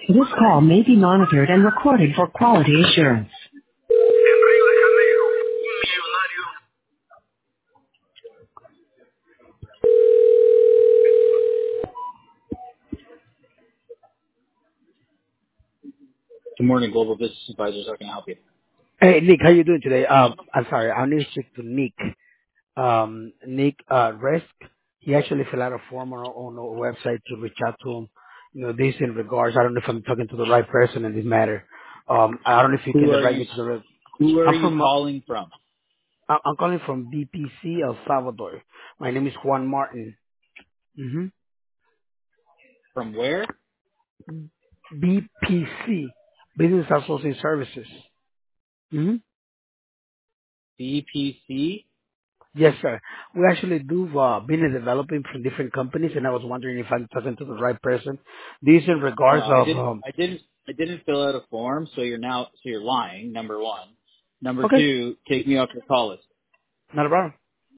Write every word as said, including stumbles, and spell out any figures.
This call may be monitored and recorded for quality assurance. Good morning, Global Business Advisors. How can I help you? Hey, Nick, how you doing today? Um, I'm sorry, I need to speak to Nick. Um, Nick uh, Risk. He actually filled out a form on our, on our website to reach out to him. You know, this in regards. I don't know if I'm talking to the right person in this matter. Um, I don't know if you can Who are direct you? me to the. Right. Who are I'm you from. Uh, calling from? I- I'm calling from B P C El Salvador. My name is Juan Martin. Mm-hmm. From where? B P C, Business Outsourcing Services. Mm-hmm. B P C? Yes, sir. We actually do uh, business developing from different companies, and I was wondering if I'm talking to the right person. This in No, regards I of, didn't. um, I didn't. I didn't fill out a form, so you're now. So you're lying. Number one. Number okay, two, take me off your call list. not a problem.